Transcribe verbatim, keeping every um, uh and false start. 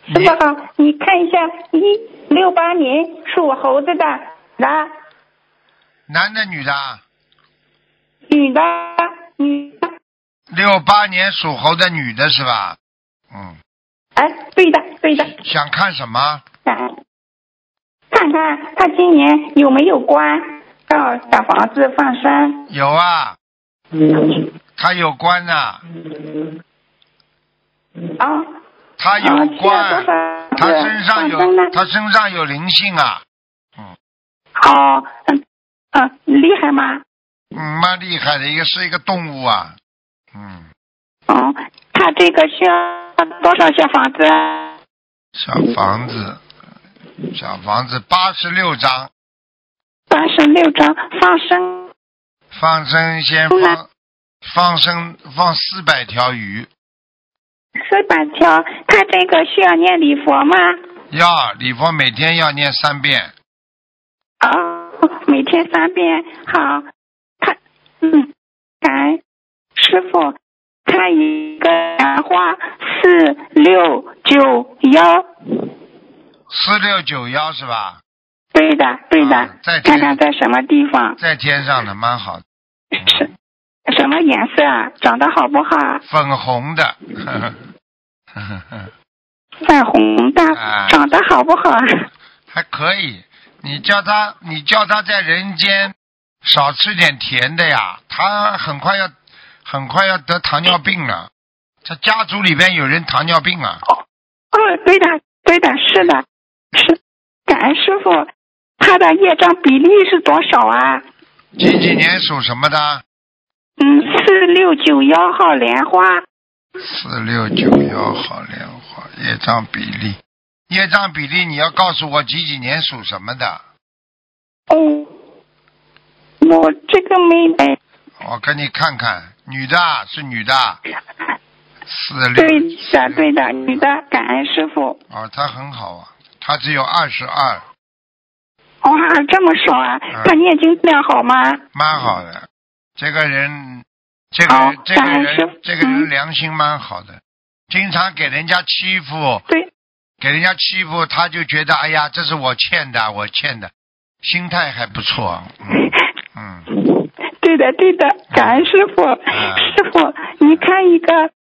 师傅好，你看一下一六八年属猴子的男男的女的？ 女的女的。 六八年属猴的女的是吧？嗯。 哎，对的对的。 想看什么？ 看看他今年有没有关到小房子放生。 有啊。他有关呐。 啊。 他有关。 啊、 他身上有他身上有灵性啊。嗯。 哦，嗯嗯，厉害吗？ 嗯，蛮厉害的，一个是一个动物啊。嗯。 哦，他这个需要多少小房子？ 小房子，小房子八十六张。 八十六张放生。 放生先放，放生放四百条鱼。 四百条，他这个需要念礼佛吗？ 要礼佛，每天要念三遍。 哦，每天三遍，好。他嗯，感恩师傅，看一个莲花四六九幺。 四六九幺是吧？ 对的，对的。 啊、在看看在什么地方？ 在天上的，蛮好的。 是、嗯、什么颜色啊？长得好不好？ 粉红的。呵呵呵呵粉红的、啊，长得好不好？ 还可以。你叫他，你叫他在人间少吃点甜的呀，他很快要，很快要得糖尿病了。他家族里边有人糖尿病啊。 哦，哦，对的，对的，是的，是。感恩师傅，他的业障比例是多少啊？ 几几年属什么的？ 嗯，四六九幺号莲花。 四六九幺号莲花，业障比例，业障比例，你要告诉我几几年属什么的？ 哦，我这个没来。 我给你看看，女的是女的。四六。 对的，对的，女的，感恩师傅。 哦，她很好啊，她只有二十二。 哇，这么少啊！嗯、他念经量好吗？ 蛮好的，这个人，这个人，哦、这个人，这个人良心蛮好的，嗯、经常给人家欺负， 对， 给人家欺负，他就觉得哎呀，这是我欠的，我欠的，心态还不错。嗯。嗯对的，对的，感恩师傅。 嗯、 师傅，你看一个